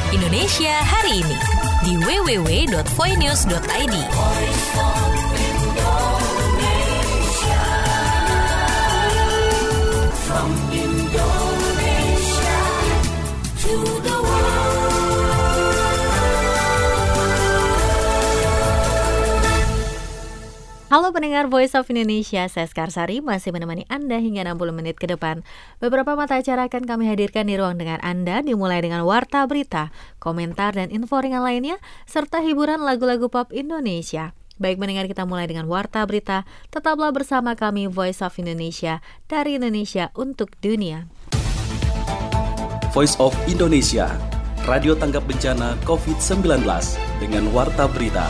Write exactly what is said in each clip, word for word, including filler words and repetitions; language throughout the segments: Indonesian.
Indonesia hari ini di w w w dot voinews dot i d. From Indonesia to the Halo pendengar Voice of Indonesia, saya Skarsari masih menemani Anda hingga enam puluh menit ke depan. Beberapa mata acara akan kami hadirkan di ruang dengar Anda, dimulai dengan warta berita, komentar dan info ringan lainnya, serta hiburan lagu-lagu pop Indonesia. Baik mendengar, kita mulai dengan warta berita. Tetaplah bersama kami Voice of Indonesia, dari Indonesia untuk dunia. Voice of Indonesia, radio tanggap bencana covid sembilan belas dengan warta berita.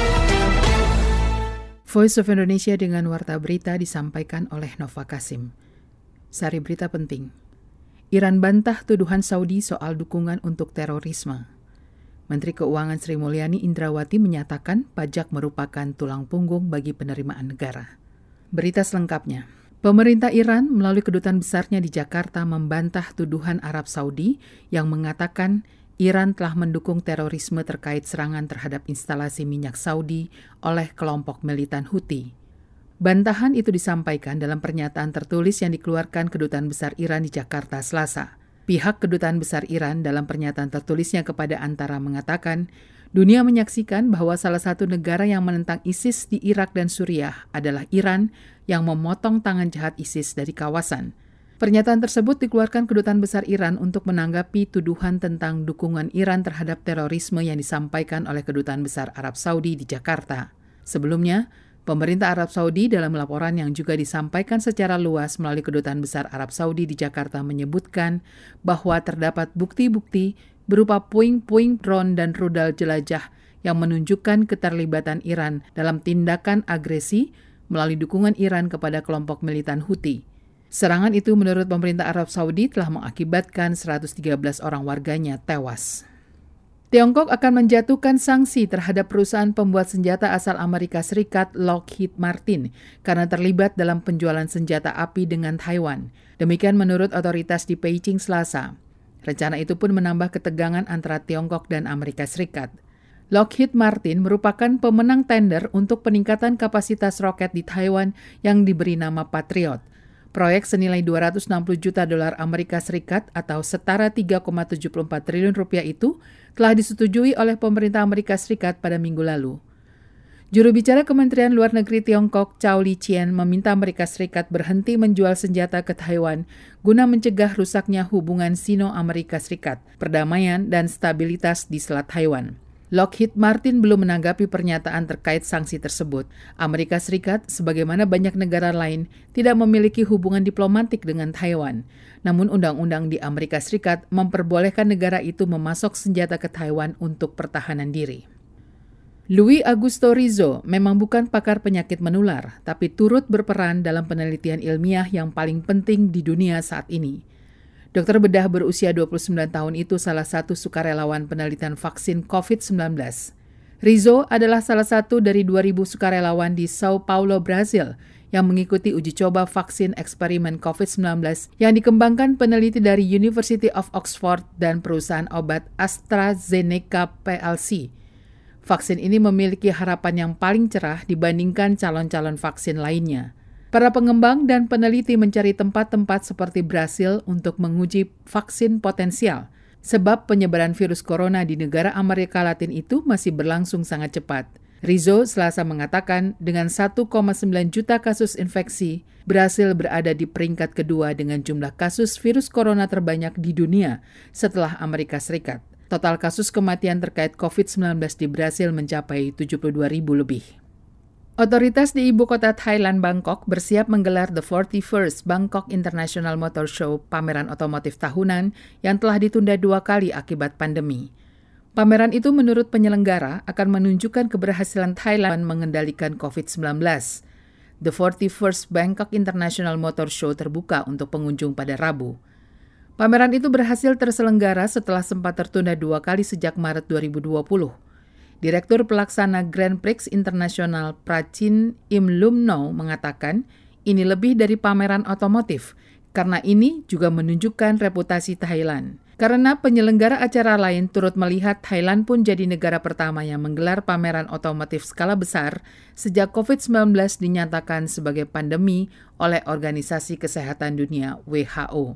Voice of Indonesia dengan warta berita disampaikan oleh Nova Kasim. Sari berita penting. Iran bantah tuduhan Saudi soal dukungan untuk terorisme. Menteri Keuangan Sri Mulyani Indrawati menyatakan pajak merupakan tulang punggung bagi penerimaan negara. Berita selengkapnya. Pemerintah Iran melalui kedutaan besarnya di Jakarta membantah tuduhan Arab Saudi yang mengatakan Iran telah mendukung terorisme terkait serangan terhadap instalasi minyak Saudi oleh kelompok militan Houthi. Bantahan itu disampaikan dalam pernyataan tertulis yang dikeluarkan Kedutaan Besar Iran di Jakarta Selasa. Pihak Kedutaan Besar Iran dalam pernyataan tertulisnya kepada Antara mengatakan, dunia menyaksikan bahwa salah satu negara yang menentang ISIS di Irak dan Suriah adalah Iran yang memotong tangan jahat ISIS dari kawasan. Pernyataan tersebut dikeluarkan Kedutaan Besar Iran untuk menanggapi tuduhan tentang dukungan Iran terhadap terorisme yang disampaikan oleh Kedutaan Besar Arab Saudi di Jakarta. Sebelumnya, pemerintah Arab Saudi dalam laporan yang juga disampaikan secara luas melalui Kedutaan Besar Arab Saudi di Jakarta menyebutkan bahwa terdapat bukti-bukti berupa puing-puing drone dan rudal jelajah yang menunjukkan keterlibatan Iran dalam tindakan agresi melalui dukungan Iran kepada kelompok militan Houthi. Serangan itu menurut pemerintah Arab Saudi telah mengakibatkan seratus tiga belas orang warganya tewas. Tiongkok akan menjatuhkan sanksi terhadap perusahaan pembuat senjata asal Amerika Serikat Lockheed Martin karena terlibat dalam penjualan senjata api dengan Taiwan. Demikian menurut otoritas di Beijing Selasa. Rencana itu pun menambah ketegangan antara Tiongkok dan Amerika Serikat. Lockheed Martin merupakan pemenang tender untuk peningkatan kapasitas roket di Taiwan yang diberi nama Patriot. Proyek senilai dua ratus enam puluh juta dolar Amerika Serikat atau setara tiga koma tujuh empat triliun rupiah itu telah disetujui oleh pemerintah Amerika Serikat pada minggu lalu. Juru bicara Kementerian Luar Negeri Tiongkok, Zhao Liqian, meminta Amerika Serikat berhenti menjual senjata ke Taiwan guna mencegah rusaknya hubungan Sino-Amerika Serikat, perdamaian dan stabilitas di Selat Taiwan. Lockheed Martin belum menanggapi pernyataan terkait sanksi tersebut. Amerika Serikat, sebagaimana banyak negara lain, tidak memiliki hubungan diplomatik dengan Taiwan. Namun undang-undang di Amerika Serikat memperbolehkan negara itu memasok senjata ke Taiwan untuk pertahanan diri. Louis Augusto Rizzo memang bukan pakar penyakit menular, tapi turut berperan dalam penelitian ilmiah yang paling penting di dunia saat ini. Dokter bedah berusia dua puluh sembilan tahun itu salah satu sukarelawan penelitian vaksin covid sembilan belas. Rizzo adalah salah satu dari dua ribu sukarelawan di Sao Paulo, Brazil, yang mengikuti uji coba vaksin eksperimen covid sembilan belas yang dikembangkan peneliti dari University of Oxford dan perusahaan obat AstraZeneca P L C. Vaksin ini memiliki harapan yang paling cerah dibandingkan calon-calon vaksin lainnya. Para pengembang dan peneliti mencari tempat-tempat seperti Brasil untuk menguji vaksin potensial, sebab penyebaran virus corona di negara Amerika Latin itu masih berlangsung sangat cepat. Rizzo Selasa mengatakan dengan satu koma sembilan juta kasus infeksi, Brasil berada di peringkat kedua dengan jumlah kasus virus corona terbanyak di dunia setelah Amerika Serikat. Total kasus kematian terkait covid sembilan belas di Brasil mencapai tujuh puluh dua ribu lebih. Otoritas di ibu kota Thailand, Bangkok, bersiap menggelar The forty-first Bangkok International Motor Show, pameran otomotif tahunan yang telah ditunda dua kali akibat pandemi. Pameran itu menurut penyelenggara akan menunjukkan keberhasilan Thailand mengendalikan covid sembilan belas. The forty-first Bangkok International Motor Show terbuka untuk pengunjung pada Rabu. Pameran itu berhasil terselenggara setelah sempat tertunda dua kali sejak Maret dua ribu dua puluh. Direktur Pelaksana Grand Prix Internasional Prachin Imlumno mengatakan ini lebih dari pameran otomotif, karena ini juga menunjukkan reputasi Thailand. Karena penyelenggara acara lain turut melihat Thailand pun jadi negara pertama yang menggelar pameran otomotif skala besar sejak covid sembilan belas dinyatakan sebagai pandemi oleh Organisasi Kesehatan Dunia W H O.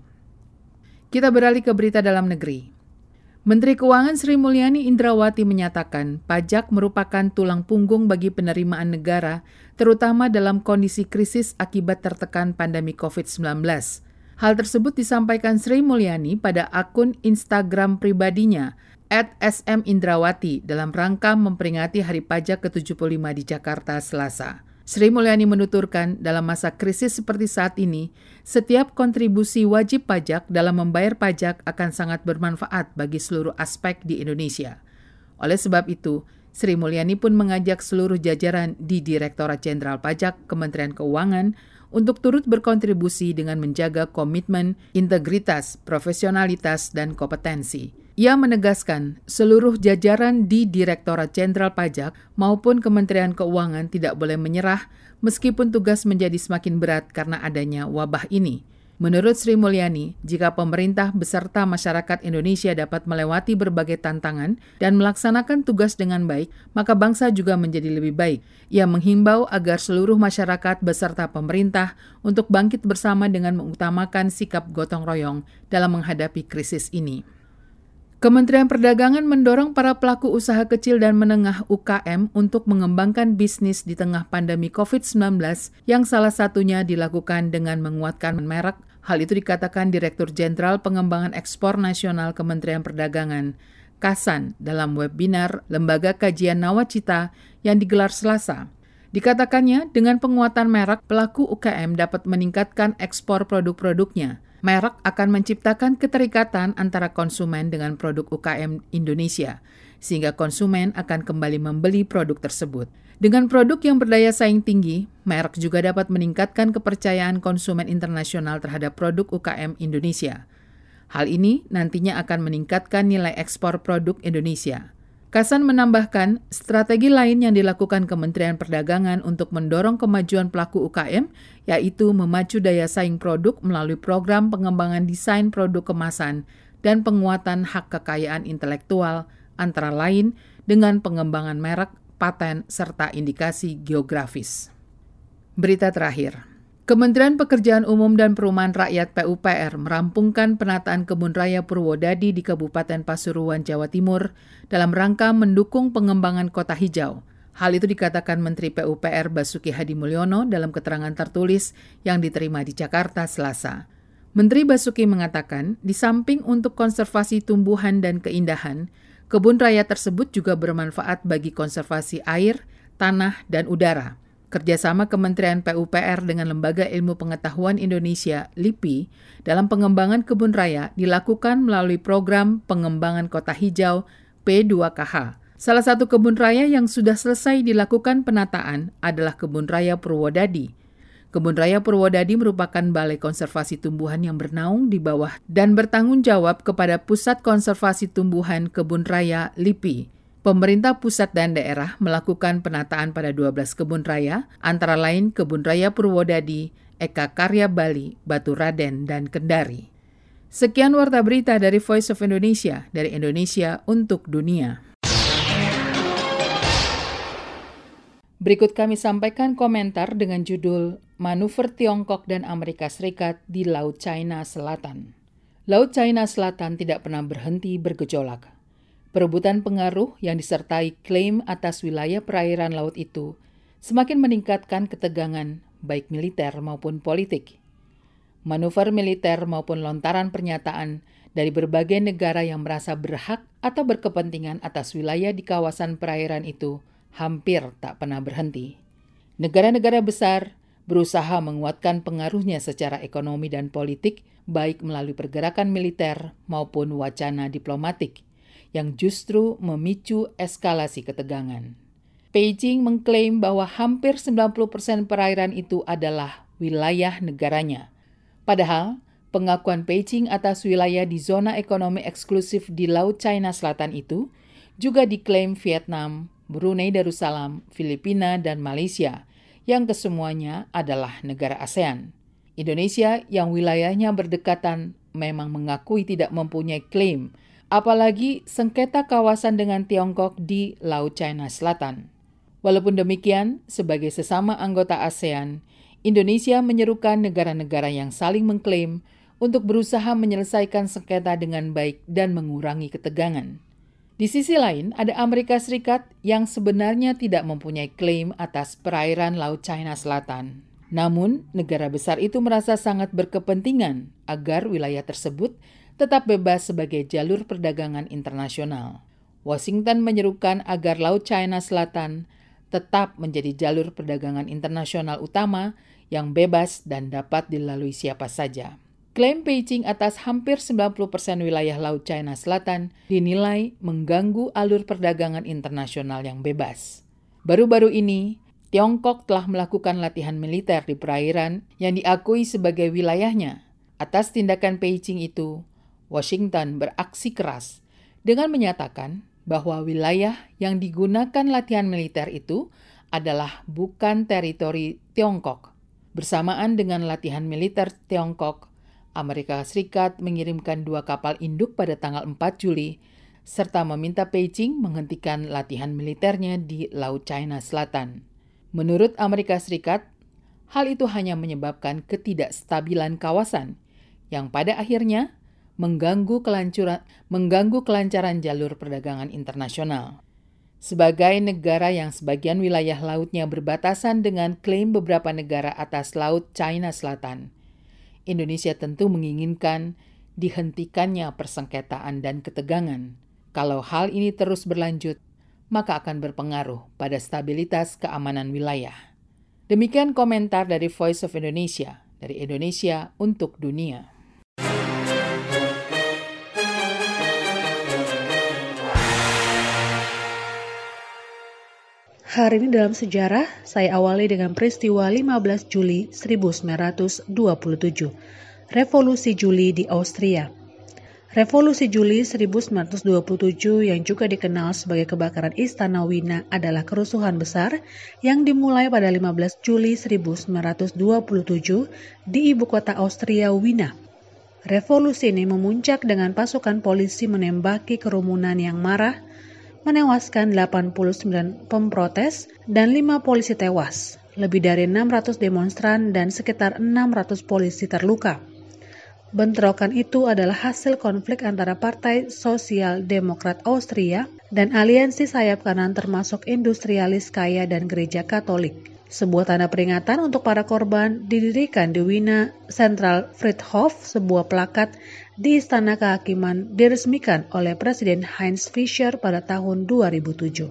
Kita beralih ke berita dalam negeri. Menteri Keuangan Sri Mulyani Indrawati menyatakan pajak merupakan tulang punggung bagi penerimaan negara, terutama dalam kondisi krisis akibat tertekan pandemi covid sembilan belas. Hal tersebut disampaikan Sri Mulyani pada akun Instagram pribadinya at S M Indrawati dalam rangka memperingati Hari Pajak ke tujuh puluh lima di Jakarta Selasa. Sri Mulyani menuturkan dalam masa krisis seperti saat ini, setiap kontribusi wajib pajak dalam membayar pajak akan sangat bermanfaat bagi seluruh aspek di Indonesia. Oleh sebab itu, Sri Mulyani pun mengajak seluruh jajaran di Direktorat Jenderal Pajak Kementerian Keuangan untuk turut berkontribusi dengan menjaga komitmen, integritas, profesionalitas, dan kompetensi. Ia menegaskan seluruh jajaran di Direktorat Jenderal Pajak maupun Kementerian Keuangan tidak boleh menyerah meskipun tugas menjadi semakin berat karena adanya wabah ini. Menurut Sri Mulyani, jika pemerintah beserta masyarakat Indonesia dapat melewati berbagai tantangan dan melaksanakan tugas dengan baik, maka bangsa juga menjadi lebih baik. Ia menghimbau agar seluruh masyarakat beserta pemerintah untuk bangkit bersama dengan mengutamakan sikap gotong royong dalam menghadapi krisis ini. Kementerian Perdagangan mendorong para pelaku usaha kecil dan menengah U K M untuk mengembangkan bisnis di tengah pandemi covid sembilan belas yang salah satunya dilakukan dengan menguatkan merek. Hal itu dikatakan Direktur Jenderal Pengembangan Ekspor Nasional Kementerian Perdagangan, Kasan, dalam webinar Lembaga Kajian Nawacita yang digelar Selasa. Dikatakannya, dengan penguatan merek, pelaku U K M dapat meningkatkan ekspor produk-produknya. Merek akan menciptakan keterikatan antara konsumen dengan produk U K M Indonesia, sehingga konsumen akan kembali membeli produk tersebut. Dengan produk yang berdaya saing tinggi, merek juga dapat meningkatkan kepercayaan konsumen internasional terhadap produk U K M Indonesia. Hal ini nantinya akan meningkatkan nilai ekspor produk Indonesia. Kasan menambahkan, strategi lain yang dilakukan Kementerian Perdagangan untuk mendorong kemajuan pelaku U K M, yaitu memacu daya saing produk melalui program pengembangan desain produk kemasan dan penguatan hak kekayaan intelektual, antara lain dengan pengembangan merek, paten, serta indikasi geografis. Berita terakhir. Kementerian Pekerjaan Umum dan Perumahan Rakyat P U P R merampungkan penataan kebun raya Purwodadi di Kabupaten Pasuruan, Jawa Timur dalam rangka mendukung pengembangan kota hijau. Hal itu dikatakan Menteri P U P R Basuki Hadimulyono dalam keterangan tertulis yang diterima di Jakarta Selasa. Menteri Basuki mengatakan, di samping untuk konservasi tumbuhan dan keindahan, kebun raya tersebut juga bermanfaat bagi konservasi air, tanah, dan udara. Kerjasama Kementerian P U P R dengan Lembaga Ilmu Pengetahuan Indonesia, L I P I, dalam pengembangan kebun raya dilakukan melalui program pengembangan kota hijau P dua K H. Salah satu kebun raya yang sudah selesai dilakukan penataan adalah Kebun Raya Purwodadi. Kebun Raya Purwodadi merupakan balai konservasi tumbuhan yang bernaung di bawah dan bertanggung jawab kepada Pusat Konservasi Tumbuhan Kebun Raya L I P I. Pemerintah pusat dan daerah melakukan penataan pada dua belas kebun raya, antara lain Kebun Raya Purwodadi, Eka Karya Bali, Batu Raden, dan Kendari. Sekian warta berita dari Voice of Indonesia, dari Indonesia untuk dunia. Berikut kami sampaikan komentar dengan judul Manuver Tiongkok dan Amerika Serikat di Laut China Selatan. Laut China Selatan tidak pernah berhenti bergejolak. Perebutan pengaruh yang disertai klaim atas wilayah perairan laut itu semakin meningkatkan ketegangan baik militer maupun politik. Manuver militer maupun lontaran pernyataan dari berbagai negara yang merasa berhak atau berkepentingan atas wilayah di kawasan perairan itu hampir tak pernah berhenti. Negara-negara besar berusaha menguatkan pengaruhnya secara ekonomi dan politik, baik melalui pergerakan militer maupun wacana diplomatik, yang justru memicu eskalasi ketegangan. Beijing mengklaim bahwa hampir sembilan puluh persen perairan itu adalah wilayah negaranya. Padahal, pengakuan Beijing atas wilayah di zona ekonomi eksklusif di Laut China Selatan itu juga diklaim Vietnam, Brunei Darussalam, Filipina, dan Malaysia, yang kesemuanya adalah negara ASEAN. Indonesia yang wilayahnya berdekatan memang mengakui tidak mempunyai klaim, apalagi sengketa kawasan dengan Tiongkok di Laut China Selatan. Walaupun demikian, sebagai sesama anggota ASEAN, Indonesia menyerukan negara-negara yang saling mengklaim untuk berusaha menyelesaikan sengketa dengan baik dan mengurangi ketegangan. Di sisi lain, ada Amerika Serikat yang sebenarnya tidak mempunyai klaim atas perairan Laut China Selatan. Namun, negara besar itu merasa sangat berkepentingan agar wilayah tersebut tetap bebas sebagai jalur perdagangan internasional. Washington menyerukan agar Laut China Selatan tetap menjadi jalur perdagangan internasional utama yang bebas dan dapat dilalui siapa saja. Klaim Beijing atas hampir sembilan puluh persen wilayah Laut China Selatan dinilai mengganggu alur perdagangan internasional yang bebas. Baru-baru ini, Tiongkok telah melakukan latihan militer di perairan yang diakui sebagai wilayahnya. Atas tindakan Beijing itu, Washington beraksi keras dengan menyatakan bahwa wilayah yang digunakan latihan militer itu adalah bukan teritori Tiongkok. Bersamaan dengan latihan militer Tiongkok, Amerika Serikat mengirimkan dua kapal induk pada tanggal empat Juli, serta meminta Beijing menghentikan latihan militernya di Laut China Selatan. Menurut Amerika Serikat, hal itu hanya menyebabkan ketidakstabilan kawasan, yang pada akhirnya mengganggu kelancaran, mengganggu kelancaran jalur perdagangan internasional. Sebagai negara yang sebagian wilayah lautnya berbatasan dengan klaim beberapa negara atas Laut China Selatan, Indonesia tentu menginginkan dihentikannya persengketaan dan ketegangan. Kalau hal ini terus berlanjut, maka akan berpengaruh pada stabilitas keamanan wilayah. Demikian komentar dari Voice of Indonesia, dari Indonesia untuk dunia. Hari ini dalam sejarah, saya awali dengan peristiwa lima belas Juli seribu sembilan ratus dua puluh tujuh, Revolusi Juli di Austria. Revolusi Juli seribu sembilan ratus dua puluh tujuh yang juga dikenal sebagai kebakaran Istana Wina adalah kerusuhan besar yang dimulai pada lima belas Juli seribu sembilan ratus dua puluh tujuh di ibu kota Austria, Wina. Revolusi ini memuncak dengan pasukan polisi menembaki kerumunan yang marah, menewaskan delapan puluh sembilan pemprotes dan lima polisi tewas. Lebih dari enam ratus demonstran dan sekitar enam ratus polisi terluka. Bentrokan itu adalah hasil konflik antara Partai Sosial Demokrat Austria dan aliansi sayap kanan termasuk industrialis kaya dan gereja Katolik. Sebuah tanda peringatan untuk para korban didirikan di Wiener Central Friedhof, sebuah plakat di Istana Kehakiman diresmikan oleh Presiden Heinz Fischer pada tahun dua ribu tujuh.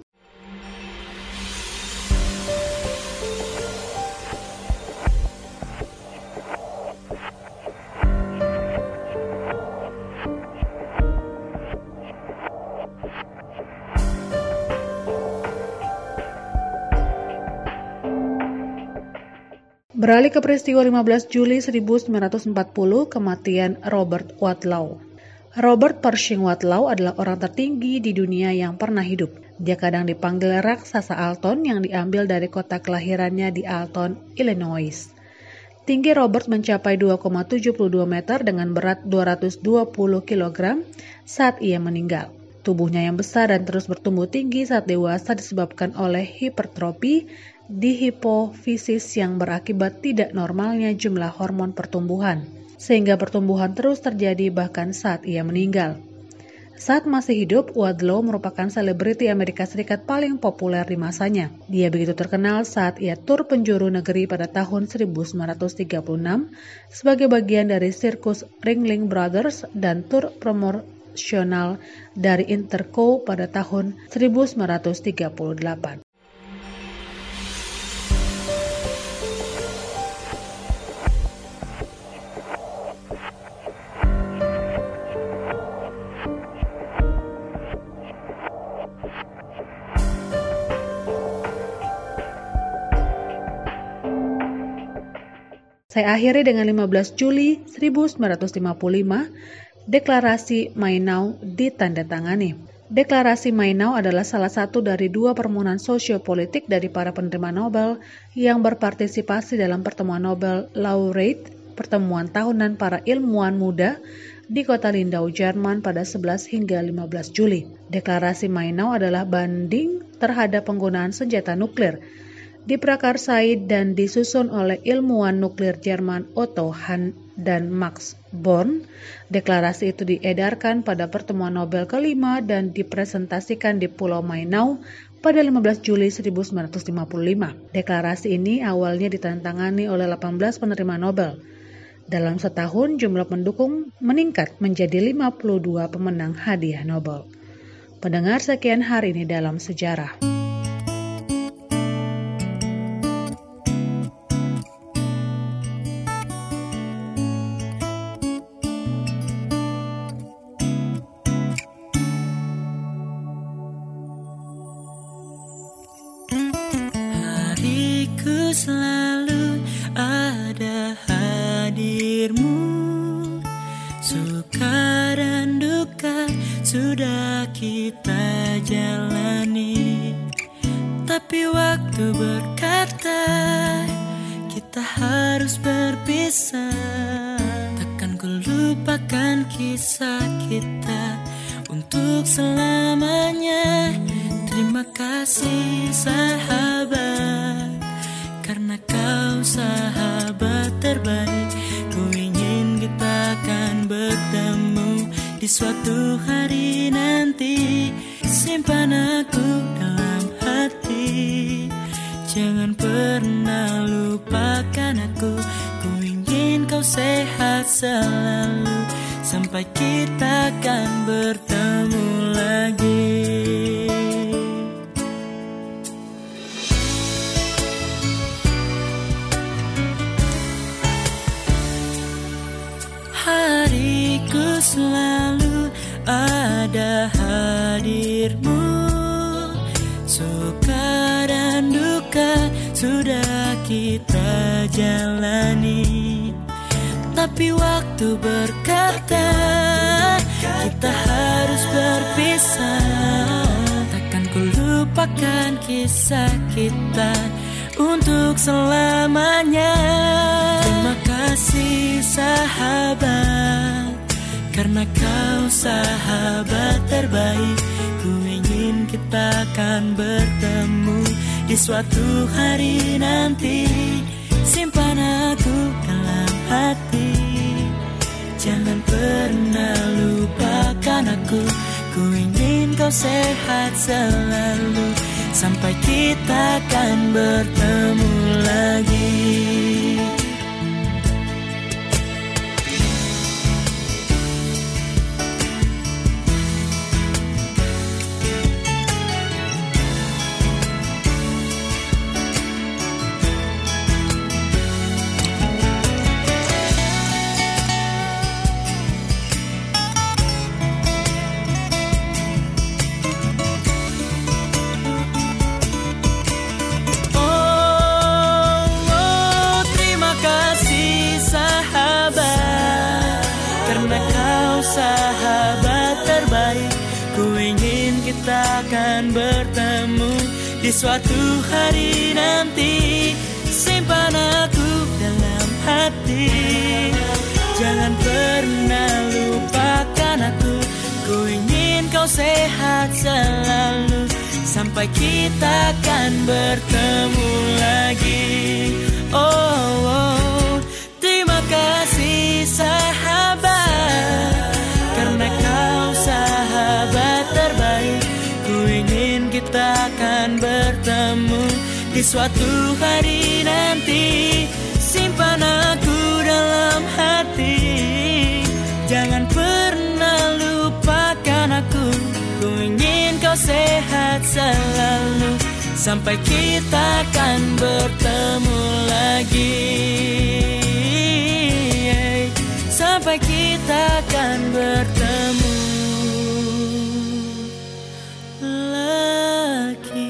Beralih ke peristiwa lima belas Juli seribu sembilan ratus empat puluh, kematian Robert Wadlow. Robert Pershing Wadlow adalah orang tertinggi di dunia yang pernah hidup. Dia kadang dipanggil raksasa Alton yang diambil dari kota kelahirannya di Alton, Illinois. Tinggi Robert mencapai dua koma tujuh dua meter dengan berat dua ratus dua puluh kilogram saat ia meninggal. Tubuhnya yang besar dan terus bertumbuh tinggi saat dewasa disebabkan oleh hipertrofi di hipofisis yang berakibat tidak normalnya jumlah hormon pertumbuhan, sehingga pertumbuhan terus terjadi bahkan saat ia meninggal. Saat masih hidup, Wadlow merupakan selebriti Amerika Serikat paling populer di masanya. Dia begitu terkenal saat ia tur penjuru negeri pada tahun seribu sembilan ratus tiga puluh enam sebagai bagian dari sirkus Ringling Brothers dan tur promosional dari Interco pada tahun seribu sembilan ratus tiga puluh delapan. Saya akhiri dengan lima belas Juli seribu sembilan ratus lima puluh lima, Deklarasi Mainau ditandatangani. Deklarasi Mainau adalah salah satu dari dua permohonan sosiopolitik dari para penerima Nobel yang berpartisipasi dalam pertemuan Nobel Laureate, pertemuan tahunan para ilmuwan muda di kota Lindau, Jerman pada sebelas hingga lima belas Juli. Deklarasi Mainau adalah banding terhadap penggunaan senjata nuklir. Diprakarsai dan disusun oleh ilmuwan nuklir Jerman Otto Hahn dan Max Born. Deklarasi itu diedarkan pada pertemuan Nobel kelima dan dipresentasikan di Pulau Mainau pada lima belas Juli seribu sembilan ratus lima puluh lima. Deklarasi ini awalnya ditandatangani oleh delapan belas penerima Nobel. Dalam setahun, jumlah pendukung meningkat menjadi lima puluh dua pemenang hadiah Nobel. Pendengar, sekian hari ini dalam sejarah. Selalu ada hadirmu, suka dan duka sudah kita jalani. Tapi waktu berkata kita harus berpisah. Takkan ku lupakan kisah kita untuk selamanya. Terima kasih sahabat, karena kau sahabat terbaik. Ku ingin kita akan bertemu di suatu hari nanti. Simpan aku dalam hati, jangan pernah lupakan aku. Ku ingin kau sehat selalu, sampai kita akan bertemu lagi. Hariku selalu ada hadirmu, suka dan duka sudah kita jalani. Tapi waktu berkata kita harus berpisah. Takkan ku lupakan kisah kita untuk selamanya. Terima kasih sahabat, karena kau sahabat terbaik. Ku ingin kita akan bertemu di suatu hari nanti. Simpan aku dalam hati, jangan pernah lupakan aku. Ku ingin kau sehat selalu, sampai kita akan bertemu lagi. Sahabat terbaik, ku ingin kita akan bertemu di suatu hari nanti. Simpan aku dalam hati, jangan pernah lupakan aku. Ku ingin kau sehat selalu, sampai kita akan bertemu lagi. Oh, oh. Terima kasih sahabat, karena kau sahabat terbaik. Ku ingin kita akan bertemu di suatu hari nanti. Simpan aku dalam hati, jangan pernah lupakan aku. Ku ingin kau sehat selalu, sampai kita akan bertemu lagi. Sampai kita akan bertemu lagi.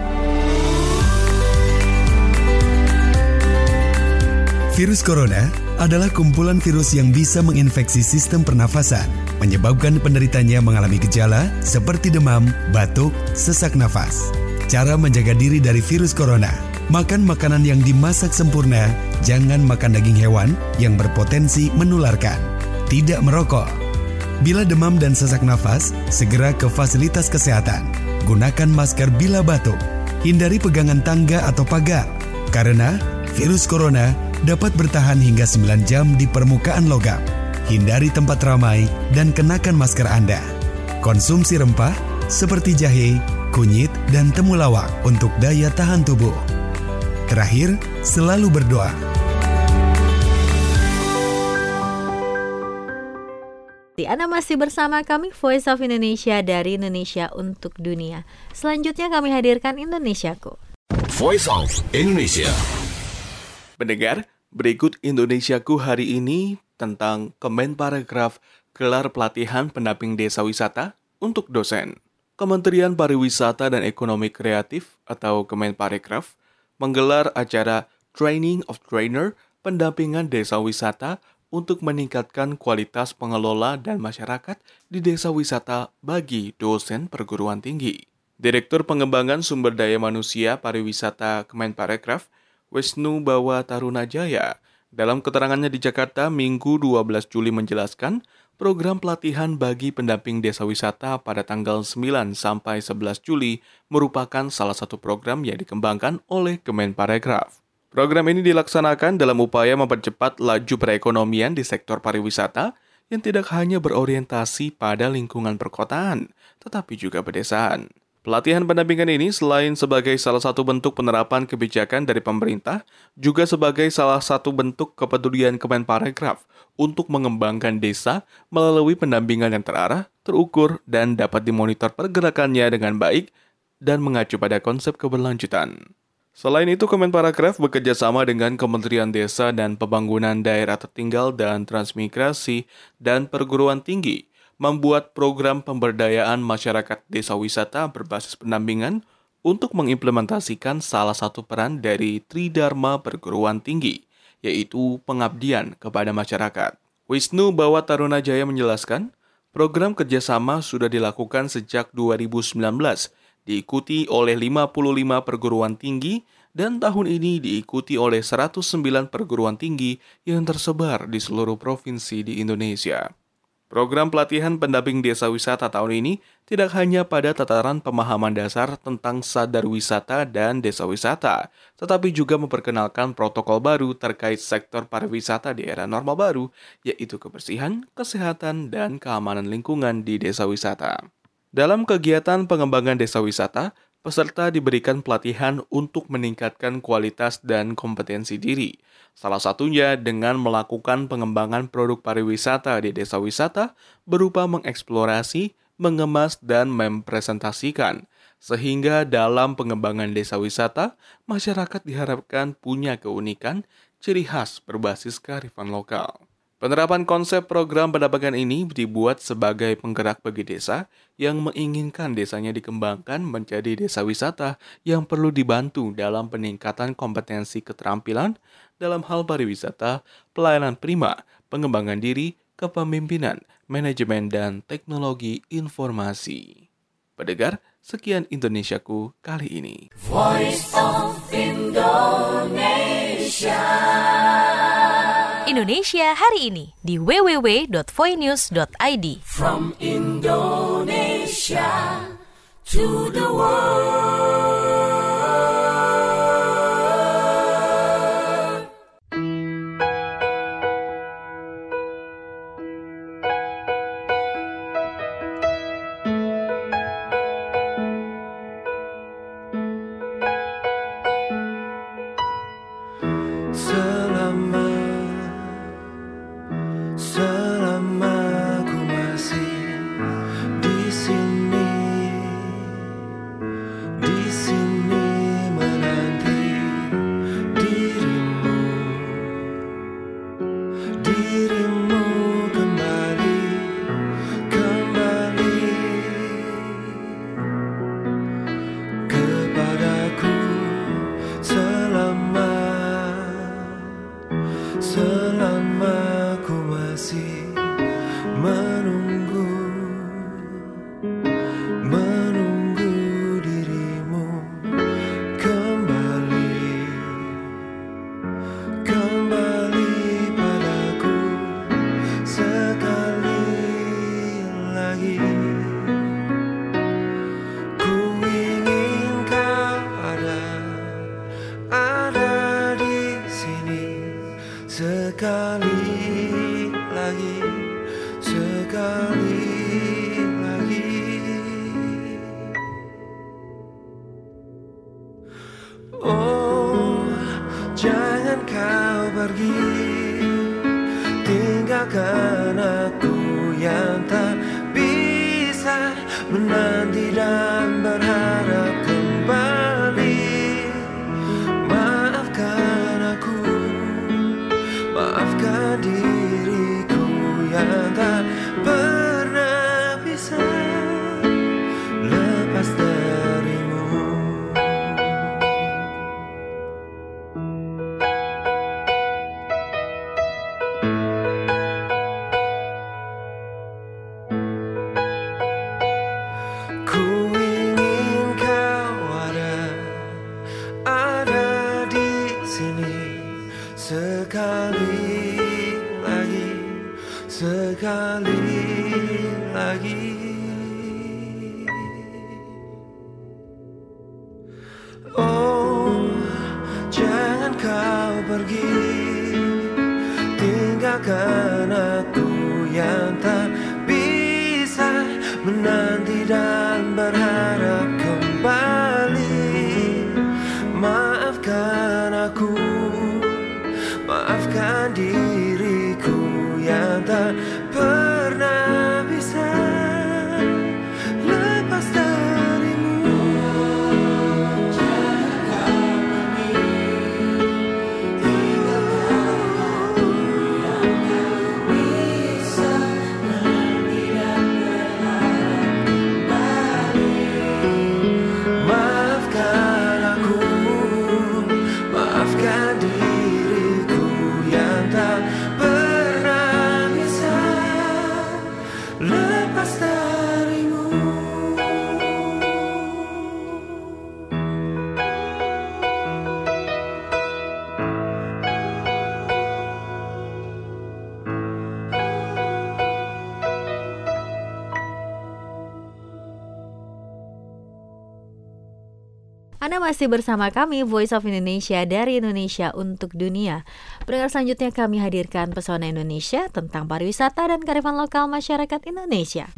Virus corona adalah kumpulan virus yang bisa menginfeksi sistem pernafasan, menyebabkan penderitanya mengalami gejala seperti demam, batuk, sesak nafas. Cara menjaga diri dari virus corona: makan makanan yang dimasak sempurna, jangan makan daging hewan yang berpotensi menularkan. Tidak merokok. Bila demam dan sesak nafas, segera ke fasilitas kesehatan. Gunakan masker bila batuk. Hindari pegangan tangga atau pagar, karena virus corona dapat bertahan hingga sembilan jam di permukaan logam. Hindari tempat ramai dan kenakan masker Anda. Konsumsi rempah seperti jahe, kunyit, dan temulawak untuk daya tahan tubuh. Terakhir, selalu berdoa. Anda masih bersama kami, Voice of Indonesia dari Indonesia untuk Dunia. Selanjutnya kami hadirkan Indonesiaku. Voice of Indonesia. Pendengar, berikut Indonesiaku hari ini tentang Kemenparekraf gelar pelatihan pendamping desa wisata untuk dosen. Kementerian Pariwisata dan Ekonomi Kreatif atau Kemenparekraf menggelar acara Training of Trainer pendampingan desa wisata untuk meningkatkan kualitas pengelola dan masyarakat di desa wisata bagi dosen perguruan tinggi. Direktur Pengembangan Sumber Daya Manusia Pariwisata Kemenparekraf, Wisnu Bawa Tarunajaya, dalam keterangannya di Jakarta Minggu dua belas Juli menjelaskan, program pelatihan bagi pendamping desa wisata pada tanggal sembilan sampai sebelas Juli merupakan salah satu program yang dikembangkan oleh Kemenparekraf. Program ini dilaksanakan dalam upaya mempercepat laju perekonomian di sektor pariwisata yang tidak hanya berorientasi pada lingkungan perkotaan, tetapi juga pedesaan. Pelatihan pendampingan ini selain sebagai salah satu bentuk penerapan kebijakan dari pemerintah, juga sebagai salah satu bentuk kepedulian Kemenparekraf untuk mengembangkan desa melalui pendampingan yang terarah, terukur, dan dapat dimonitor pergerakannya dengan baik dan mengacu pada konsep keberlanjutan. Selain itu, Kemenparekraf bekerja sama dengan Kementerian Desa dan Pembangunan Daerah Tertinggal dan Transmigrasi dan Perguruan Tinggi membuat program pemberdayaan masyarakat desa wisata berbasis pendampingan untuk mengimplementasikan salah satu peran dari Tridharma Perguruan Tinggi, yaitu pengabdian kepada masyarakat. Wisnu Bawa Tarunajaya menjelaskan, program kerjasama sudah dilakukan sejak dua ribu sembilan belas, diikuti oleh lima puluh lima perguruan tinggi, dan tahun ini diikuti oleh seratus sembilan perguruan tinggi yang tersebar di seluruh provinsi di Indonesia. Program pelatihan pendamping desa wisata tahun ini tidak hanya pada tataran pemahaman dasar tentang sadar wisata dan desa wisata, tetapi juga memperkenalkan protokol baru terkait sektor pariwisata di era normal baru, yaitu kebersihan, kesehatan, dan keamanan lingkungan di desa wisata. Dalam kegiatan pengembangan desa wisata, peserta diberikan pelatihan untuk meningkatkan kualitas dan kompetensi diri. Salah satunya dengan melakukan pengembangan produk pariwisata di desa wisata berupa mengeksplorasi, mengemas, dan mempresentasikan. Sehingga dalam pengembangan desa wisata, masyarakat diharapkan punya keunikan, ciri khas berbasis kearifan lokal. Penerapan konsep program pendampingan ini dibuat sebagai penggerak bagi desa yang menginginkan desanya dikembangkan menjadi desa wisata yang perlu dibantu dalam peningkatan kompetensi keterampilan dalam hal pariwisata, pelayanan prima, pengembangan diri, kepemimpinan, manajemen, dan teknologi informasi. Pendengar, sekian Indonesiaku kali ini. Voice of Indonesia. Indonesia hari ini di w w w dot voinews dot i d. From Indonesia to the world. Di Oh, jangan kau pergi, tinggalkan aku yang tak bisa menanti dan berharap kembali. Maafkan aku, maafkan diriku yang tak pernah bisa lepas darimu. Ku ingin kau ada, ada di sini sekali lagi, sekali lagi. Oh, jangan kau pergi, tinggalkan aku yang tak bisa menanti dan berharap kembali. Maafkan aku, maafkan diriku yang tak pernah bisa lepas darimu. Maafkan aku, maafkan diriku yang tak pernah bisa lepas darimu. Anda masih bersama kami, Voice of Indonesia dari Indonesia untuk Dunia. Pendengar, selanjutnya kami hadirkan Pesona Indonesia tentang pariwisata dan kearifan lokal masyarakat Indonesia.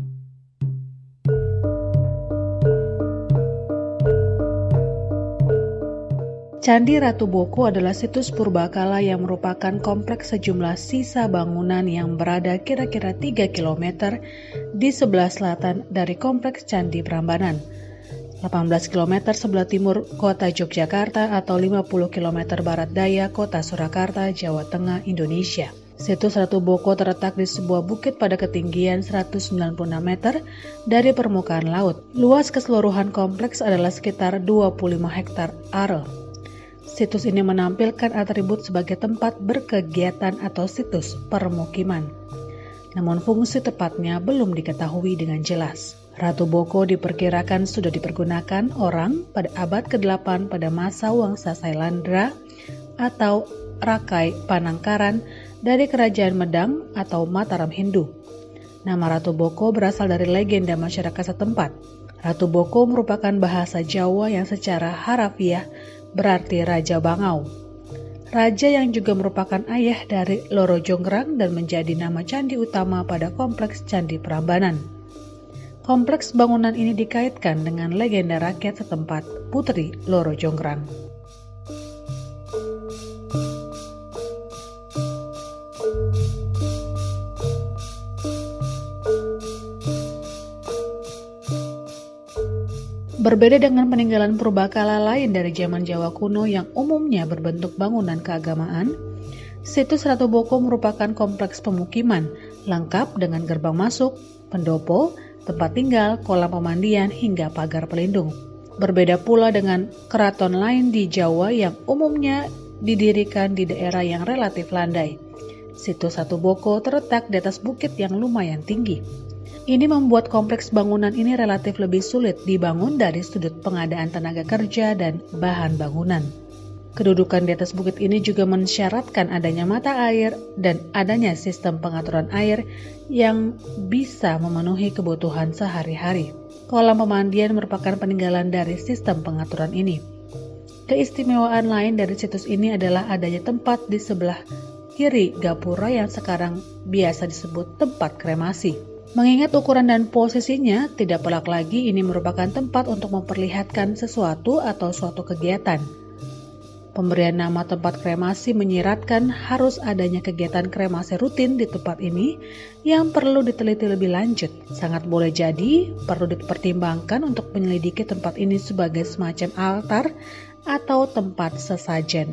Candi Ratu Boko adalah situs purbakala yang merupakan kompleks sejumlah sisa bangunan yang berada kira-kira tiga kilometer di sebelah selatan dari kompleks Candi Prambanan, delapan belas kilometer sebelah timur kota Yogyakarta atau lima puluh kilometer barat daya kota Surakarta, Jawa Tengah, Indonesia. Situs Ratu Boko terletak di sebuah bukit pada ketinggian seratus sembilan puluh enam meter dari permukaan laut. Luas keseluruhan kompleks adalah sekitar dua puluh lima hektar are. Situs ini menampilkan atribut sebagai tempat berkegiatan atau situs permukiman. Namun fungsi tepatnya belum diketahui dengan jelas. Ratu Boko diperkirakan sudah dipergunakan orang pada abad kedelapan pada masa Wangsa Sailandra atau Rakai Panangkaran dari Kerajaan Medang atau Mataram Hindu. Nama Ratu Boko berasal dari legenda masyarakat setempat. Ratu Boko merupakan bahasa Jawa yang secara harafiah berarti Raja Bangau. Raja yang juga merupakan ayah dari Loro Jonggrang dan menjadi nama candi utama pada kompleks Candi Prambanan. Kompleks bangunan ini dikaitkan dengan legenda rakyat setempat Putri Loro Jonggrang. Berbeda dengan peninggalan purbakala lain dari zaman Jawa kuno yang umumnya berbentuk bangunan keagamaan, situs Ratu Boko merupakan kompleks pemukiman lengkap dengan gerbang masuk, pendopo, tempat tinggal, kolam pemandian, hingga pagar pelindung. Berbeda pula dengan keraton lain di Jawa yang umumnya didirikan di daerah yang relatif landai. Situs Ratu Boko terletak di atas bukit yang lumayan tinggi. Ini membuat kompleks bangunan ini relatif lebih sulit dibangun dari sudut pengadaan tenaga kerja dan bahan bangunan. Kedudukan di atas bukit ini juga mensyaratkan adanya mata air dan adanya sistem pengaturan air yang bisa memenuhi kebutuhan sehari-hari. Kolam pemandian merupakan peninggalan dari sistem pengaturan ini. Keistimewaan lain dari situs ini adalah adanya tempat di sebelah kiri gapura yang sekarang biasa disebut tempat kremasi. Mengingat ukuran dan posisinya, tidak pelak lagi ini merupakan tempat untuk memperlihatkan sesuatu atau suatu kegiatan. Pemberian nama tempat kremasi menyiratkan harus adanya kegiatan kremasi rutin di tempat ini yang perlu diteliti lebih lanjut. Sangat boleh jadi perlu dipertimbangkan untuk menyelidiki tempat ini sebagai semacam altar atau tempat sesajen.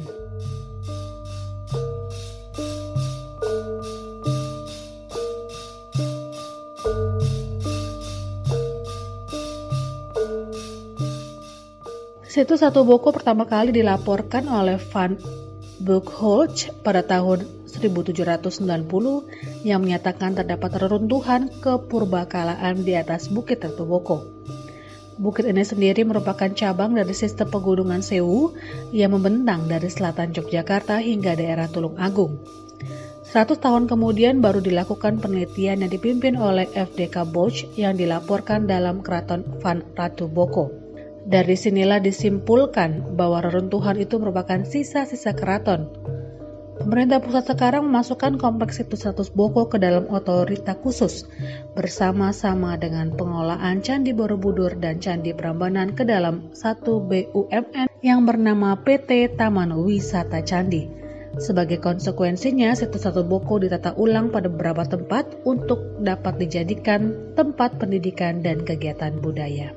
Situs Satu Boko pertama kali dilaporkan oleh Van Buchholz pada tahun seribu tujuh ratus sembilan puluh yang menyatakan terdapat reruntuhan kepurbakalaan di atas Bukit Satu Boko. Bukit ini sendiri merupakan cabang dari sistem pegunungan Sewu yang membentang dari selatan Yogyakarta hingga daerah Tulung Agung. seratus tahun kemudian baru dilakukan penelitian yang dipimpin oleh F D K Bosch yang dilaporkan dalam Keraton Van Ratu Boko. Dari sinilah disimpulkan bahwa reruntuhan itu merupakan sisa-sisa keraton. Pemerintah pusat sekarang memasukkan kompleks situs Satu Boko ke dalam otorita khusus bersama-sama dengan pengelolaan Candi Borobudur dan Candi Prambanan ke dalam satu B U M N yang bernama P T Taman Wisata Candi. Sebagai konsekuensinya, situs Satu Boko ditata ulang pada beberapa tempat untuk dapat dijadikan tempat pendidikan dan kegiatan budaya.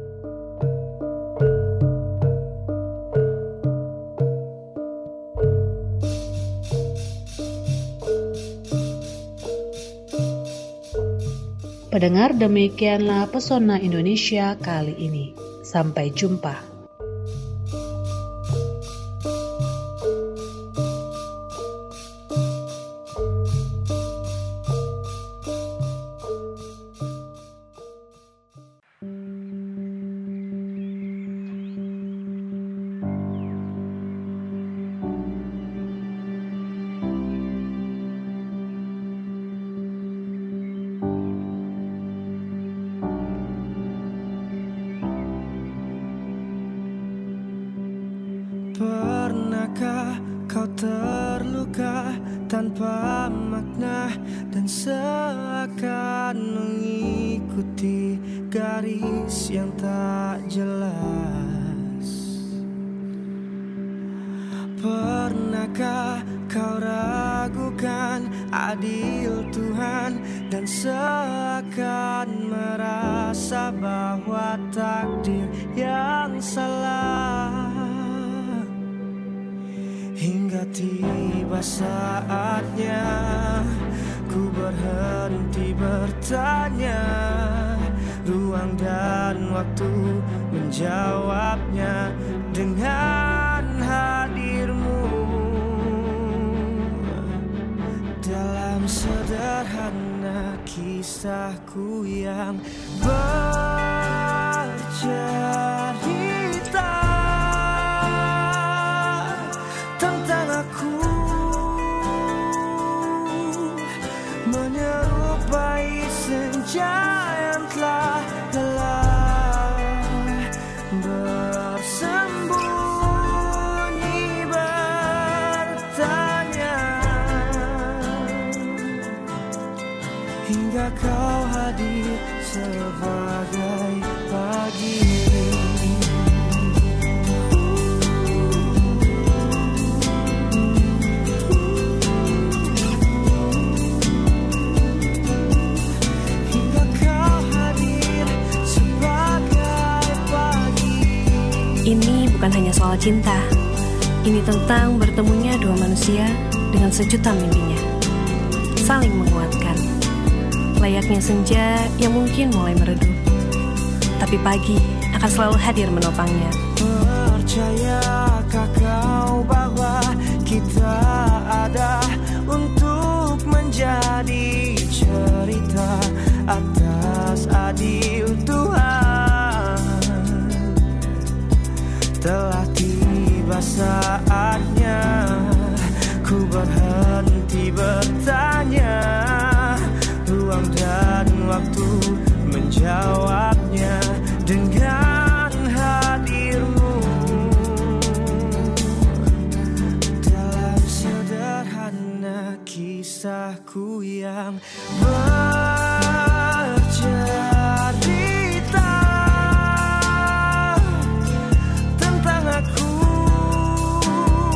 Pendengar, demikianlah Pesona Indonesia kali ini. Sampai jumpa. Pernahkah kau terluka tanpa makna dan seakan mengikuti garis yang tak jelas? Pernahkah kau ragukan adil Tuhan dan seakan merasa bahwa takdir yang salah? Hingga tiba saatnya ku berhenti bertanya, ruang dan waktu menjawabnya dengan hadirmu. Dalam sederhana kisahku yang bercerita tentang aku, menyerupai senja yang telah lelah, bersembunyi bertanya, hingga kau hadir sebagai pagi. Ini bukan hanya soal cinta. Ini tentang bertemunya dua manusia dengan sejuta mimpinya, saling menguatkan. Layaknya senja yang mungkin mulai meredup, tapi pagi akan selalu hadir menopangnya. Percayakah kau bahwa kita ada untuk menjadi cerita atas adil Tuhan? Telah tiba saatnya ku berhenti bertanya, ruang dan waktu menjawabnya dengan hadirmu. Dalam sederhana kisahku yang bercerita tentang aku,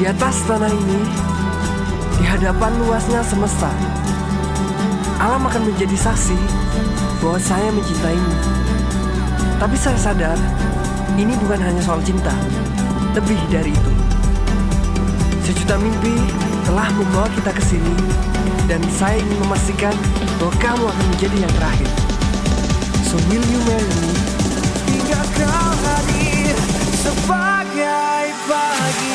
Di atas tanah ini, di hadapan luasnya semesta, alam akan menjadi saksi bahwa saya mencintaimu. Tapi saya sadar, ini bukan hanya soal cinta, lebih dari itu. Sejuta mimpi telah membawa kita ke sini, dan saya ingin memastikan bahwa kamu akan menjadi yang terakhir. So will you marry me? Hingga kau hadir sebagai pagi.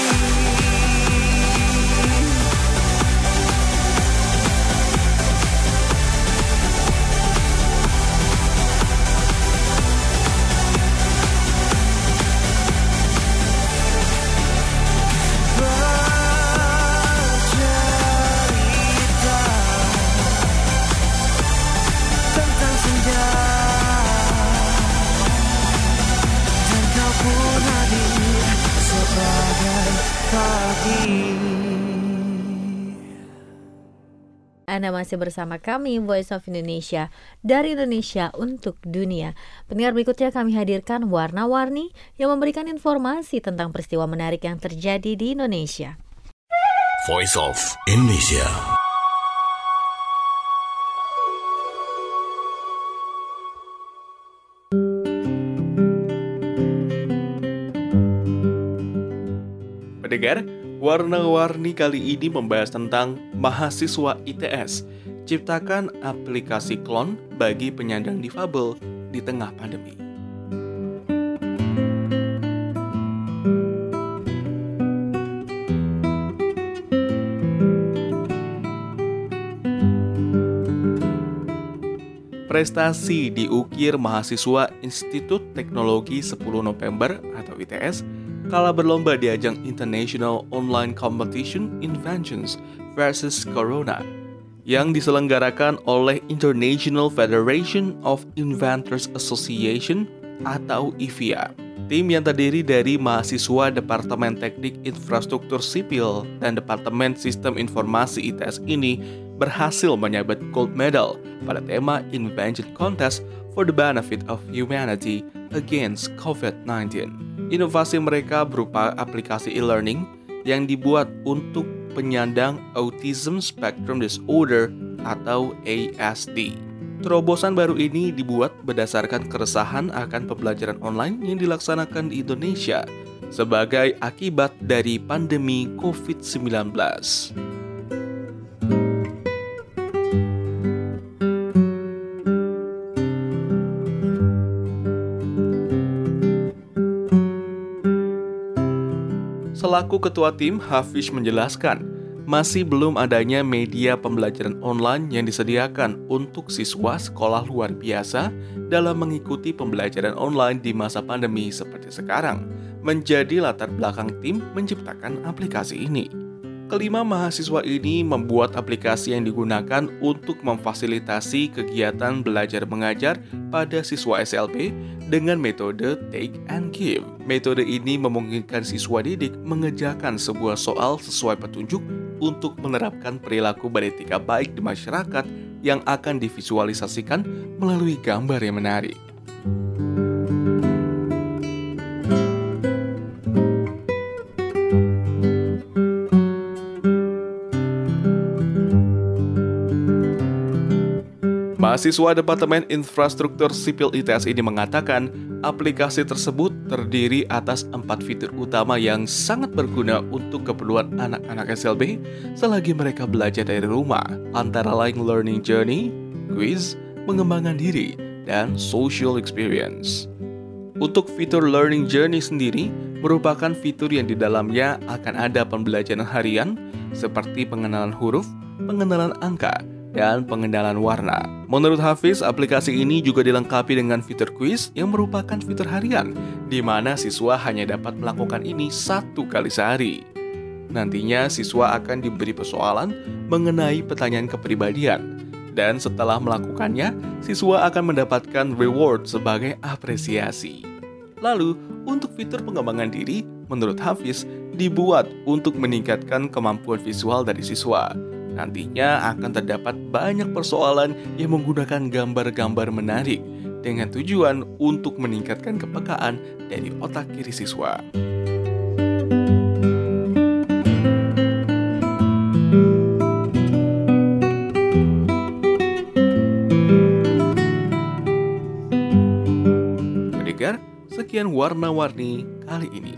Anda masih bersama kami, Voice of Indonesia, dari Indonesia untuk dunia. Pendengar, berikutnya kami hadirkan Warna-Warni yang memberikan informasi tentang peristiwa menarik yang terjadi di Indonesia. Voice of Indonesia. Pendengar, Warna-Warni kali ini membahas tentang mahasiswa I T S ciptakan aplikasi klon bagi penyandang difabel di tengah pandemi. Prestasi diukir mahasiswa Institut Teknologi sepuluh November atau I T S kala berlomba di ajang International Online Competition Inventions versus Corona yang diselenggarakan oleh International Federation of Inventors Association atau I F I A. Tim yang terdiri dari mahasiswa Departemen Teknik Infrastruktur Sipil dan Departemen Sistem Informasi I T S ini berhasil menyabet gold medal pada tema Invention Contest for the Benefit of Humanity Against covid sembilan belas. Inovasi mereka berupa aplikasi e-learning yang dibuat untuk penyandang Autism Spectrum Disorder atau A S D. Terobosan baru ini dibuat berdasarkan keresahan akan pembelajaran online yang dilaksanakan di Indonesia sebagai akibat dari pandemi covid sembilan belas. Selaku ketua tim, Hafiz menjelaskan, masih belum adanya media pembelajaran online yang disediakan untuk siswa sekolah luar biasa dalam mengikuti pembelajaran online di masa pandemi seperti sekarang, menjadi latar belakang tim menciptakan aplikasi ini. Kelima mahasiswa ini membuat aplikasi yang digunakan untuk memfasilitasi kegiatan belajar mengajar pada siswa S L B dengan metode take and give. Metode ini memungkinkan siswa didik mengerjakan sebuah soal sesuai petunjuk untuk menerapkan perilaku beretika baik di masyarakat yang akan divisualisasikan melalui gambar yang menarik. Mahasiswa Departemen Infrastruktur Sipil I T S ini mengatakan aplikasi tersebut terdiri atas empat fitur utama yang sangat berguna untuk keperluan anak-anak S L B selagi mereka belajar dari rumah, antara lain learning journey, quiz, pengembangan diri, dan social experience. Untuk fitur learning journey sendiri merupakan fitur yang di dalamnya akan ada pembelajaran harian seperti pengenalan huruf, pengenalan angka, dan pengenalan warna. Menurut Hafiz, aplikasi ini juga dilengkapi dengan fitur quiz yang merupakan fitur harian, di mana siswa hanya dapat melakukan ini satu kali sehari. Nantinya siswa akan diberi persoalan mengenai pertanyaan kepribadian, dan setelah melakukannya, siswa akan mendapatkan reward sebagai apresiasi. Lalu, untuk fitur pengembangan diri, menurut Hafiz, dibuat untuk meningkatkan kemampuan visual dari siswa. Nantinya akan terdapat banyak persoalan yang menggunakan gambar-gambar menarik dengan tujuan untuk meningkatkan kepekaan dari otak kiri siswa. warna-warni kali ini.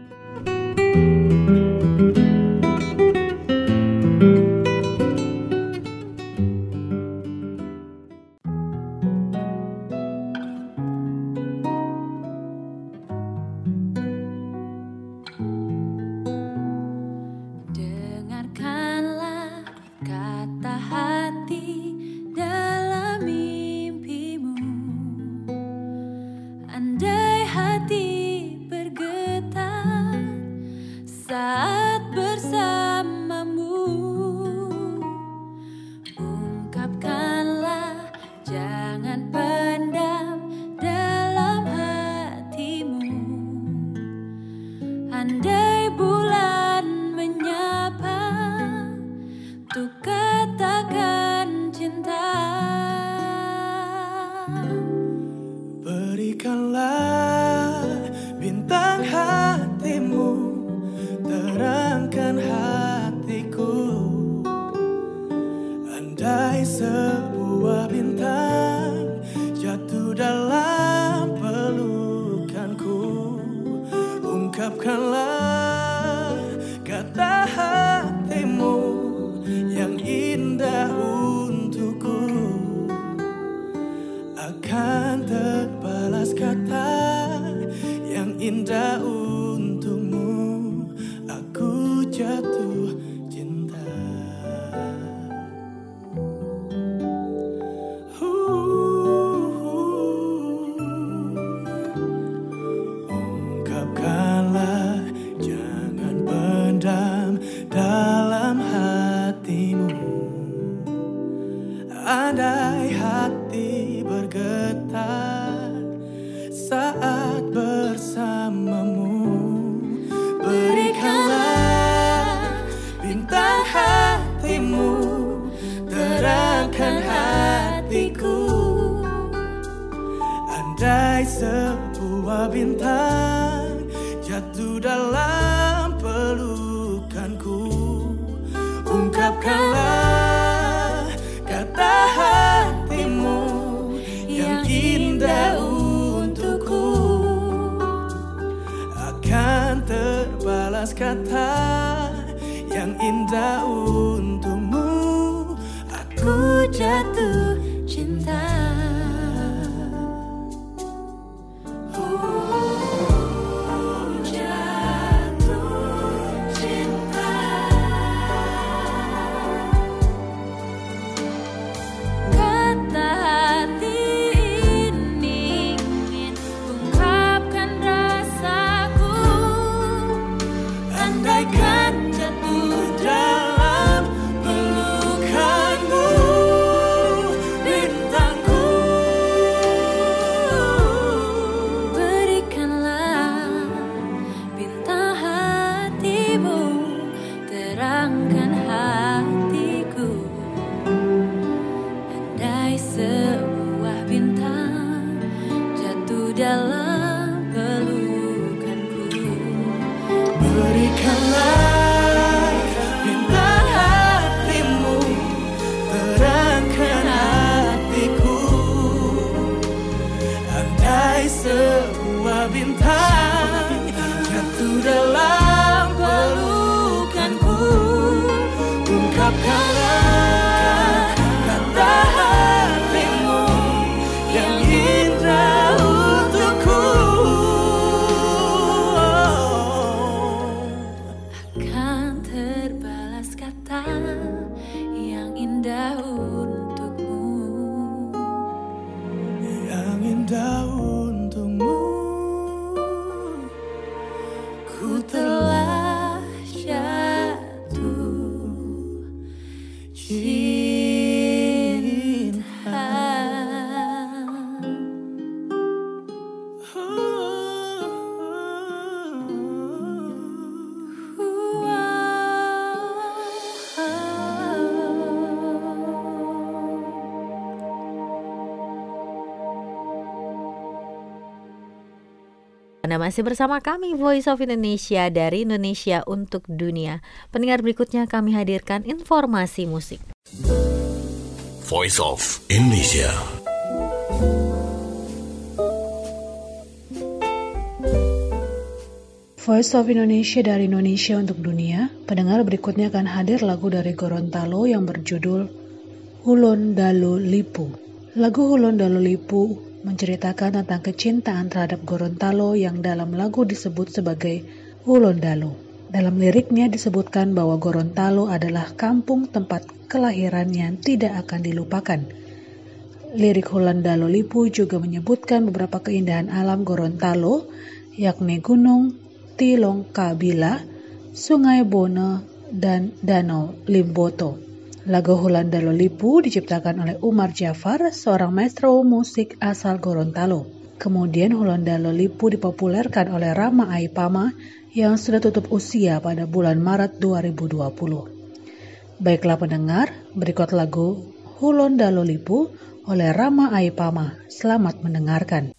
Anda masih bersama kami Voice of Indonesia dari Indonesia untuk Dunia. Pendengar, berikutnya kami hadirkan informasi musik. Voice of Indonesia. Voice of Indonesia dari Indonesia untuk dunia, pendengar berikutnya akan hadir lagu dari Gorontalo yang berjudul Hulon Dalu Lipu. Lagu Hulon Dalu Lipu menceritakan tentang kecintaan terhadap Gorontalo yang dalam lagu disebut sebagai Hulon Dalu. Dalam liriknya disebutkan bahwa Gorontalo adalah kampung tempat kelahiran yang tidak akan dilupakan. Lirik Hulon Dalu Lipu juga menyebutkan beberapa keindahan alam Gorontalo, yakni gunung Tilong Kabila, Sungai Bone, dan Danau Limboto. Lagu Hulon Dalu Lipu diciptakan oleh Umar Jafar, seorang maestro musik asal Gorontalo. Kemudian Hulon Dalu Lipu dipopulerkan oleh Rama Aipama yang sudah tutup usia pada bulan Maret dua ribu dua puluh. Baiklah pendengar, berikut lagu Hulon Dalu Lipu oleh Rama Aipama. Selamat mendengarkan.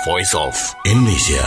Voice of Indonesia.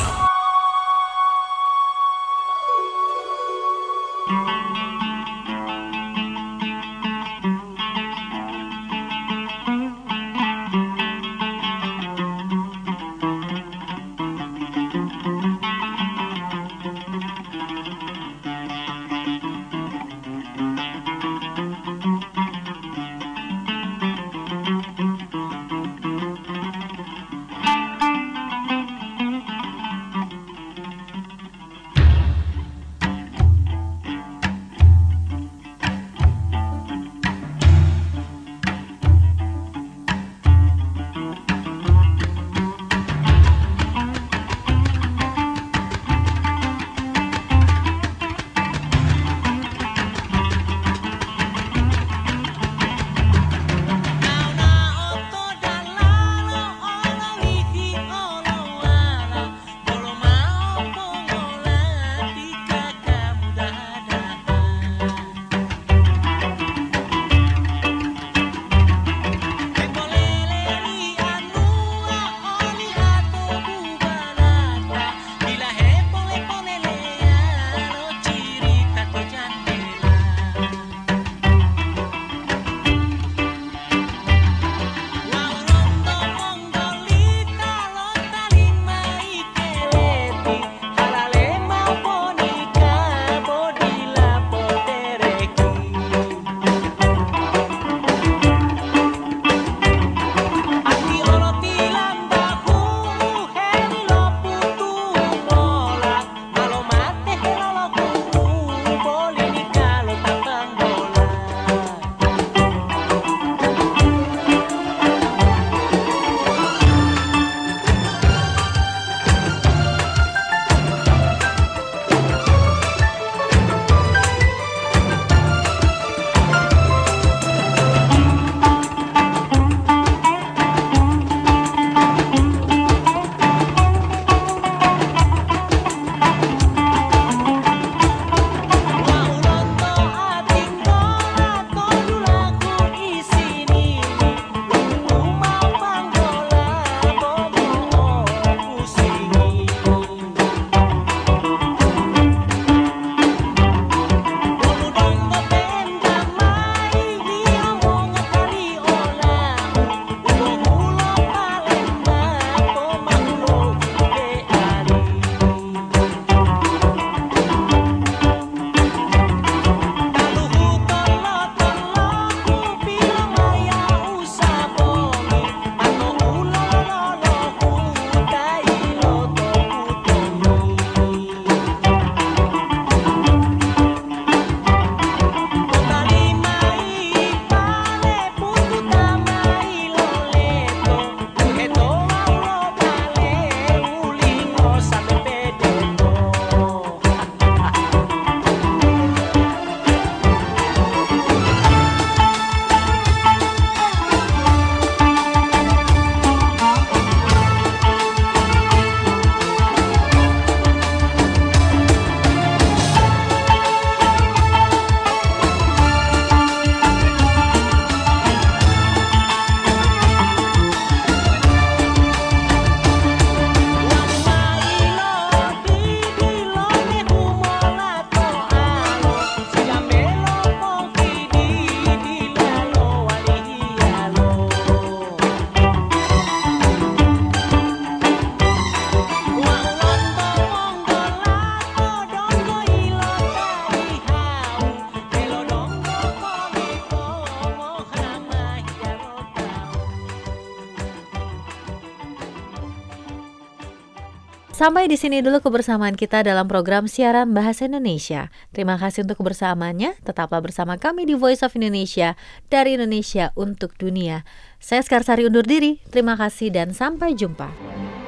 Sampai di sini dulu kebersamaan kita dalam program siaran Bahasa Indonesia. Terima kasih untuk kebersamaannya. Tetaplah bersama kami di Voice of Indonesia, dari Indonesia untuk dunia. Saya Skarsari undur diri. Terima kasih dan sampai jumpa.